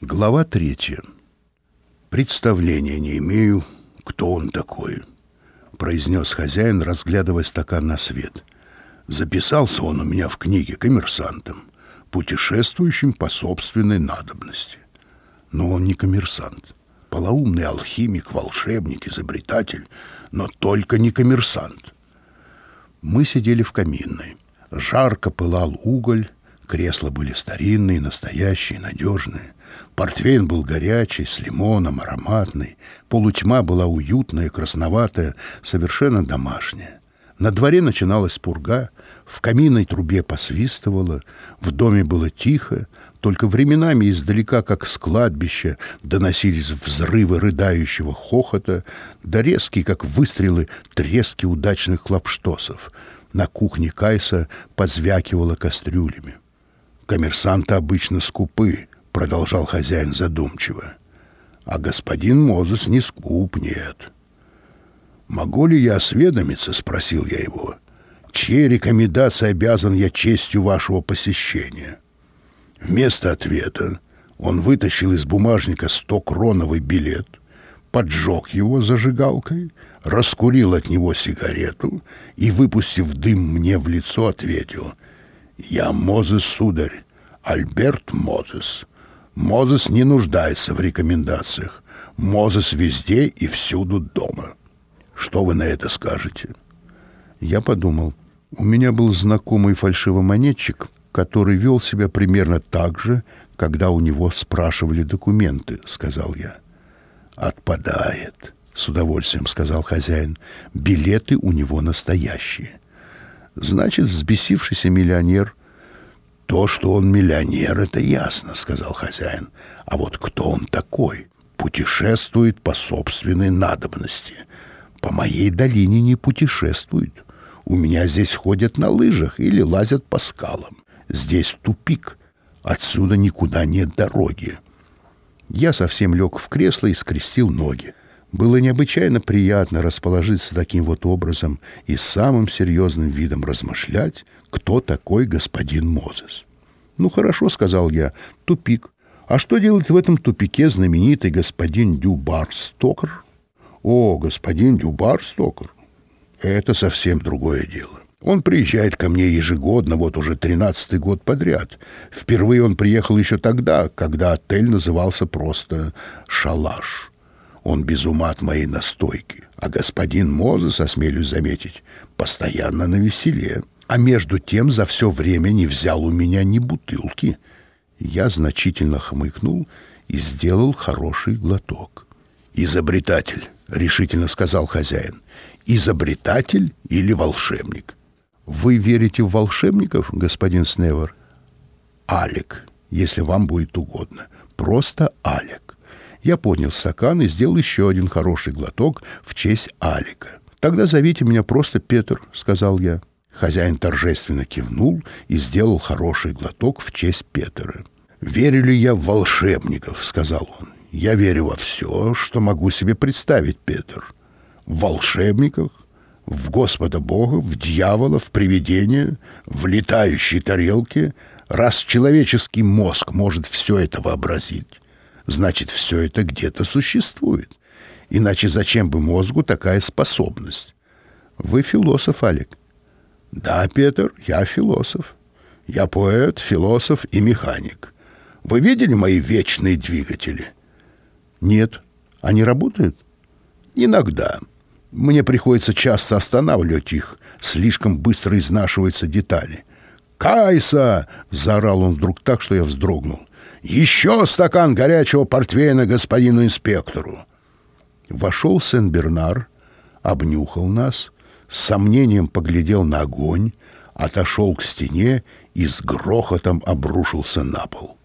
Глава 3. «Представления не имею, кто он такой», — произнес хозяин, разглядывая стакан на свет. «Записался он у меня в книге коммерсантом, путешествующим по собственной надобности. Но он не коммерсант. Полоумный алхимик, волшебник, изобретатель, но только не коммерсант». Мы сидели в каминной. Жарко пылал уголь, кресла были старинные, настоящие, надежные. Портвейн был горячий, с лимоном, ароматный. Полутьма была уютная, красноватая, совершенно домашняя. На дворе начиналась пурга, в каминной трубе посвистывало, в доме было тихо, только временами издалека, как с кладбища, доносились взрывы рыдающего хохота, да резкие, как выстрелы, трески удачных клапштосов. На кухне Кайса позвякивало кастрюлями. «Коммерсанты обычно скупы», — продолжал хозяин задумчиво. «А господин Мозес не скуп, нет». «Могу ли я осведомиться?» — спросил я его. «Чьей рекомендации обязан я честью вашего посещения?» Вместо ответа он вытащил из бумажника 100-кроновый билет, поджег его зажигалкой, раскурил от него сигарету и, выпустив дым мне в лицо, ответил: «Я Мозес, сударь, Альберт Мозес. Мозес не нуждается в рекомендациях. Мозес везде и всюду дома. Что вы на это скажете?» Я подумал. У меня был знакомый фальшивомонетчик, который вел себя примерно так же, когда у него спрашивали документы, сказал я. «Отпадает», — с удовольствием сказал хозяин. «Билеты у него настоящие». «Значит, взбесившийся миллионер». «То, что он миллионер, это ясно», — сказал хозяин. «А вот кто он такой? Путешествует по собственной надобности. По моей долине не путешествует. У меня здесь ходят на лыжах или лазят по скалам. Здесь тупик. Отсюда никуда нет дороги». Я совсем лег в кресло и скрестил ноги. Было необычайно приятно расположиться таким вот образом и с самым серьезным видом размышлять, кто такой господин Мозес. «Ну, хорошо», — сказал я, — «тупик. А что делает в этом тупике знаменитый господин Дю-Бар-Стокер?» «О, господин Дю-Бар-Стокер, это совсем другое дело. Он приезжает ко мне ежегодно, вот уже 13-й год подряд. Впервые он приехал еще тогда, когда отель назывался просто «Шалаш». Он без ума от моей настойки. А господин Мозес, осмелюсь заметить, постоянно навеселе. А между тем за все время не взял у меня ни бутылки». Я значительно хмыкнул и сделал хороший глоток. «Изобретатель», — решительно сказал хозяин. «Изобретатель или волшебник?» «Вы верите в волшебников, господин Сневер?» «Алек, если вам будет угодно. Просто Алек». Я поднял стакан и сделал еще один хороший глоток в честь Алека. «Тогда зовите меня просто Петр», — сказал я. Хозяин торжественно кивнул и сделал хороший глоток в честь Петра. «Верю ли я в волшебников?» — сказал он. «Я верю во все, что могу себе представить, Петр. В волшебниках, в Господа Бога, в дьявола, в привидения, в летающие тарелки. Раз человеческий мозг может все это вообразить, значит, все это где-то существует. Иначе зачем бы мозгу такая способность?» «Вы философ, Алек». «Да, Петр, я философ. Я поэт, философ и механик. Вы видели мои вечные двигатели?» «Нет. Они работают?» «Иногда. Мне приходится часто останавливать их. Слишком быстро изнашиваются детали». «Кайса!» — заорал он вдруг так, что я вздрогнул. «Еще стакан горячего портвейна господину инспектору!» Вошел Сен-Бернар, обнюхал нас, с сомнением поглядел на огонь, отошел к стене и с грохотом обрушился на пол.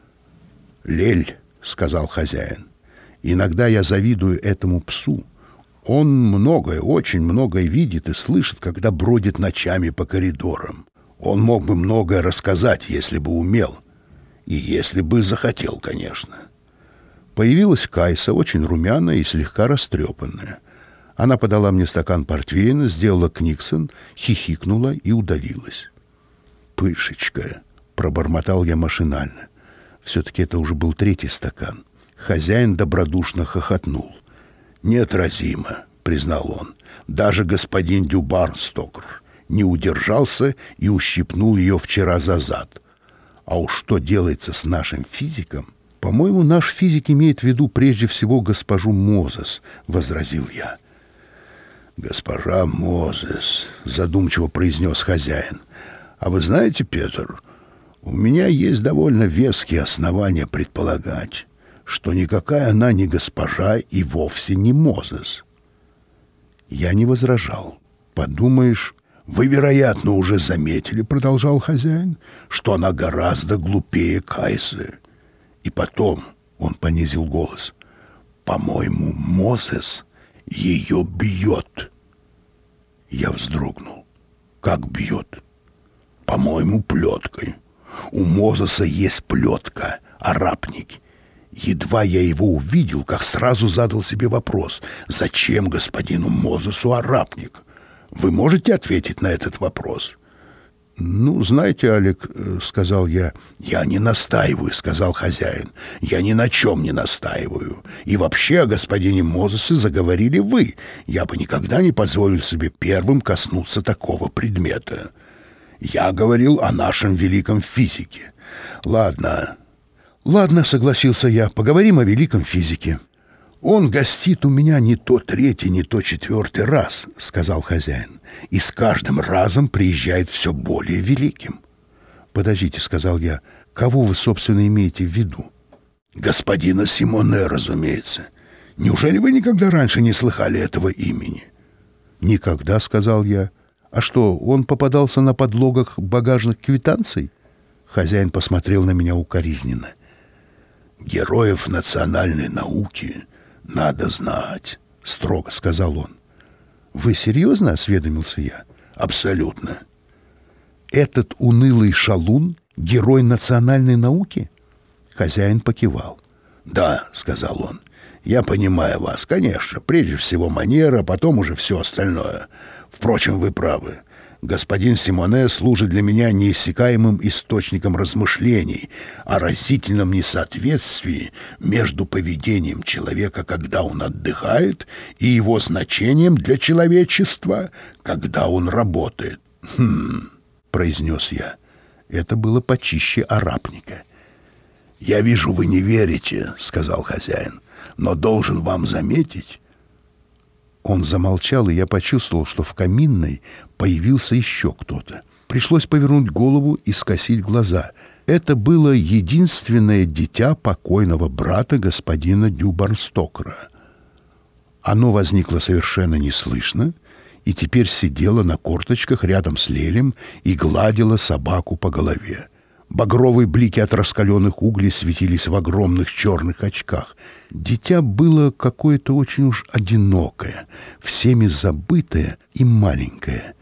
«Лель», — сказал хозяин, — «иногда я завидую этому псу. Он многое, очень многое видит и слышит, когда бродит ночами по коридорам. Он мог бы многое рассказать, если бы умел. И если бы захотел, конечно». Появилась Кайса, очень румяная и слегка растрепанная. Она подала мне стакан портвейна, сделала книксон, хихикнула и удалилась. «Пышечка», — пробормотал я машинально. Все-таки это уже был третий стакан. Хозяин добродушно хохотнул. «Неотразимо», — признал он. «Даже господин Дюбарнстокер не удержался и ущипнул ее вчера за зад. А уж что делается с нашим физиком?» «По-моему, наш физик имеет в виду прежде всего госпожу Мозес», — возразил я. «Госпожа Мозес», — задумчиво произнес хозяин. «А вы знаете, Петр, у меня есть довольно веские основания предполагать, что никакая она не госпожа и вовсе не Мозес». Я не возражал. «Подумаешь, вы, вероятно, уже заметили, — продолжал хозяин, — что она гораздо глупее Кайсы. И потом, — он понизил голос, — по-моему, Мозес ее бьет». Я вздрогнул. «Как бьет?» «По-моему, плеткой. У Мозеса есть плетка, арапник. Едва я его увидел, как сразу задал себе вопрос: зачем господину Мозесу арапник? Вы можете ответить на этот вопрос?» «Ну, знаете, Алек, — сказал я. — Я не настаиваю, — сказал хозяин. — Я ни на чем не настаиваю. И вообще о господине Мозесе заговорили вы. Я бы никогда не позволил себе первым коснуться такого предмета. Я говорил о нашем великом физике. Ладно, согласился я, — поговорим о великом физике. «Он гостит у меня не то третий, не то четвертый раз, — сказал хозяин, — и с каждым разом приезжает все более великим». «Подождите, — сказал я, — кого вы, собственно, имеете в виду?» «Господина Симоне, разумеется. Неужели вы никогда раньше не слыхали этого имени?» «Никогда, — сказал я. А что, он попадался на подлогах багажных квитанций?» Хозяин посмотрел на меня укоризненно. «Героев национальной науки надо знать», — строго сказал он. «Вы серьезно?» — осведомился я. «Абсолютно». «Этот унылый шалун — герой национальной науки?» Хозяин покивал. «Да», — сказал он, — «я понимаю вас, конечно. Прежде всего манера, потом уже все остальное. Впрочем, вы правы. Господин Симоне служит для меня неиссякаемым источником размышлений о разительном несоответствии между поведением человека, когда он отдыхает, и его значением для человечества, когда он работает». Произнес я. Это было почище арапника. «Я вижу, вы не верите, — сказал хозяин, — но должен вам заметить». Он замолчал, и я почувствовал, что в каминной появился еще кто-то. Пришлось повернуть голову и скосить глаза. Это было единственное дитя покойного брата господина Дюбарнстокера. Оно возникло совершенно неслышно и теперь сидело на корточках рядом с Лелем и гладило собаку по голове. Багровые блики от раскаленных углей светились в огромных черных очках. Дитя было какое-то очень уж одинокое, всеми забытое и маленькое.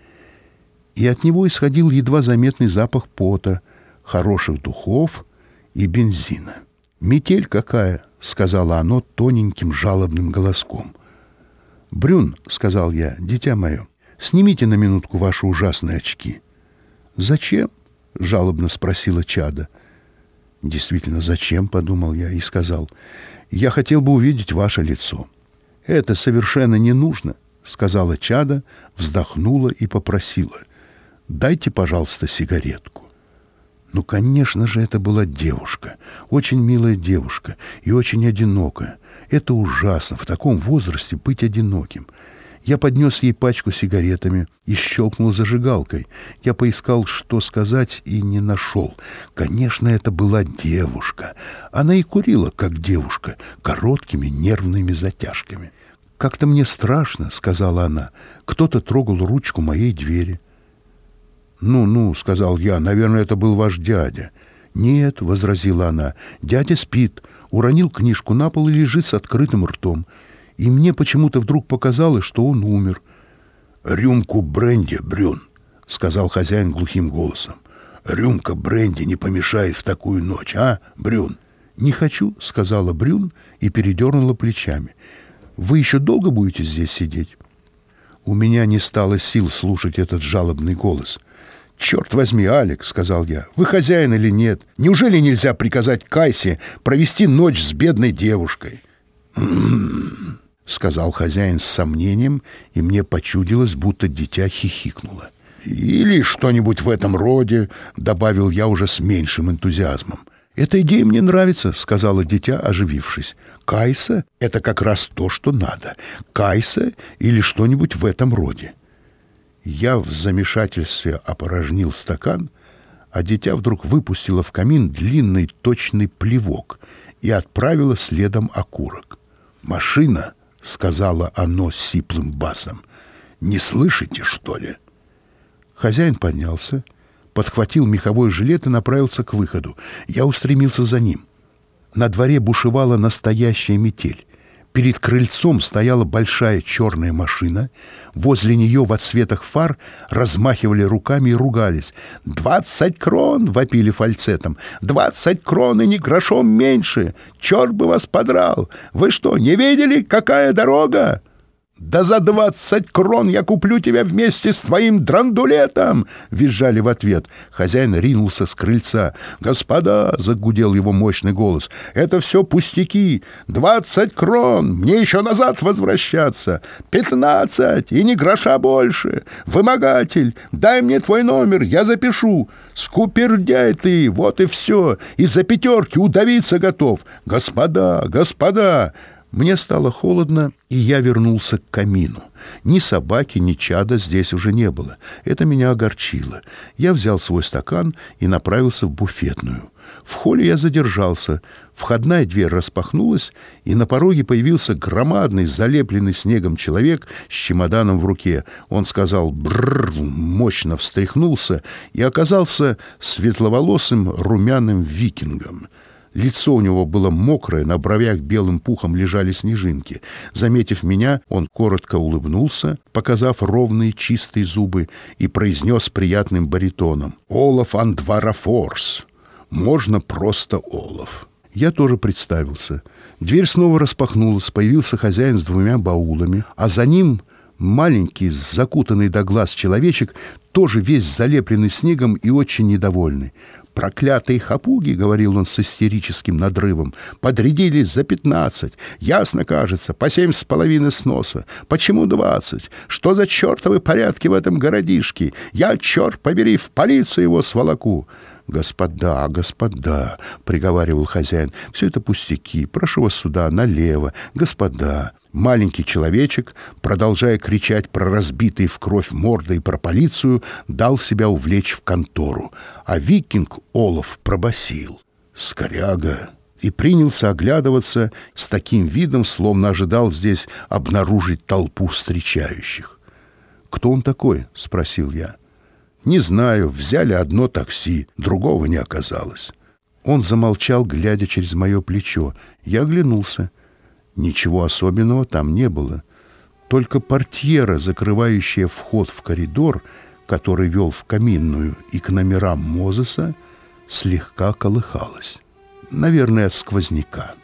И от него исходил едва заметный запах пота, хороших духов и бензина. «Метель какая!» — сказала оно тоненьким жалобным голоском. «Брюн, — сказал я, — дитя мое, снимите на минутку ваши ужасные очки». «Зачем?» — жалобно спросила чадо. «Действительно, зачем?» — подумал я и сказал: «Я хотел бы увидеть ваше лицо». «Это совершенно не нужно», — сказала чадо, вздохнула и попросила: «Дайте, пожалуйста, сигаретку». Ну, конечно же, это была девушка, очень милая девушка и очень одинокая. Это ужасно, в таком возрасте быть одиноким. Я поднес ей пачку сигаретами и щелкнул зажигалкой. Я поискал, что сказать, и не нашел. Конечно, это была девушка. Она и курила, как девушка, короткими нервными затяжками. «Как-то мне страшно», — сказала она. «Кто-то трогал ручку моей двери». «Ну», — сказал я, — «наверное, это был ваш дядя». «Нет», — возразила она, — «дядя спит, уронил книжку на пол и лежит с открытым ртом. И мне почему-то вдруг показалось, что он умер». «Рюмку бренди, Брюн», — сказал хозяин глухим голосом. «Рюмка бренди не помешает в такую ночь, а, Брюн?» «Не хочу», — сказала Брюн и передернула плечами. «Вы еще долго будете здесь сидеть?» У меня не стало сил слушать этот жалобный голос. «Черт возьми, Алек, — сказал я, — вы хозяин или нет? Неужели нельзя приказать Кайсе провести ночь с бедной девушкой?» сказал хозяин с сомнением, и мне почудилось, будто дитя хихикнуло. «Или что-нибудь в этом роде», — добавил я уже с меньшим энтузиазмом. «Эта идея мне нравится», — сказала дитя, оживившись. «Кайса — это как раз то, что надо. Кайса или что-нибудь в этом роде». Я в замешательстве опорожнил стакан, а дитя вдруг выпустило в камин длинный точный плевок и отправило следом окурок. «Машина», — сказала оно сиплым басом, — «не слышите, что ли?» Хозяин поднялся, подхватил меховой жилет и направился к выходу. Я устремился за ним. На дворе бушевала настоящая метель. Перед крыльцом стояла большая черная машина. Возле нее в отсветах фар размахивали руками и ругались. «20 крон!» — вопили фальцетом. «20 крон и ни грошом меньше! Черт бы вас подрал! Вы что, не видели, какая дорога?» «Да за 20 крон я куплю тебя вместе с твоим драндулетом!» — визжали в ответ. Хозяин ринулся с крыльца. «Господа!» — загудел его мощный голос. «Это все пустяки! 20 крон! Мне еще назад возвращаться! 15! И ни гроша больше! Вымогатель! Дай мне твой номер, я запишу! Скупердяй ты! Вот и все! Из-за пятерки удавиться готов! Господа! Господа!» Мне стало холодно, и я вернулся к камину. Ни собаки, ни чада здесь уже не было. Это меня огорчило. Я взял свой стакан и направился в буфетную. В холле я задержался. Входная дверь распахнулась, и на пороге появился громадный, залепленный снегом человек с чемоданом в руке. Он сказал «брррр», мощно встряхнулся и оказался светловолосым румяным викингом. Лицо у него было мокрое, на бровях белым пухом лежали снежинки. Заметив меня, он коротко улыбнулся, показав ровные чистые зубы, и произнес приятным баритоном: «Олаф Андварафорс! Можно просто Олаф». Я тоже представился. Дверь снова распахнулась, появился хозяин с 2 баулами, а за ним маленький, закутанный до глаз человечек, тоже весь залепленный снегом и очень недовольный. «Проклятые хапуги, — говорил он с истерическим надрывом, — подрядились за 15. Ясно, кажется, по 7,5 сноса. Почему 20? Что за чертовы порядки в этом городишке? Я, черт побери, в полицию его сволоку!» «Господа, господа, — приговаривал хозяин, — все это пустяки. Прошу вас сюда, налево. Господа». Маленький человечек, продолжая кричать про разбитые в кровь морды и про полицию, дал себя увлечь в контору. А викинг Олаф пробасил: «Скоряга!» и принялся оглядываться с таким видом, словно ожидал здесь обнаружить толпу встречающих. «Кто он такой?» — спросил я. «Не знаю. Взяли одно такси, другого не оказалось». Он замолчал, глядя через мое плечо. Я оглянулся. Ничего особенного там не было. Только портьера, закрывающая вход в коридор, который вел в каминную и к номерам Мозеса, слегка колыхалась. Наверное, от сквозняка.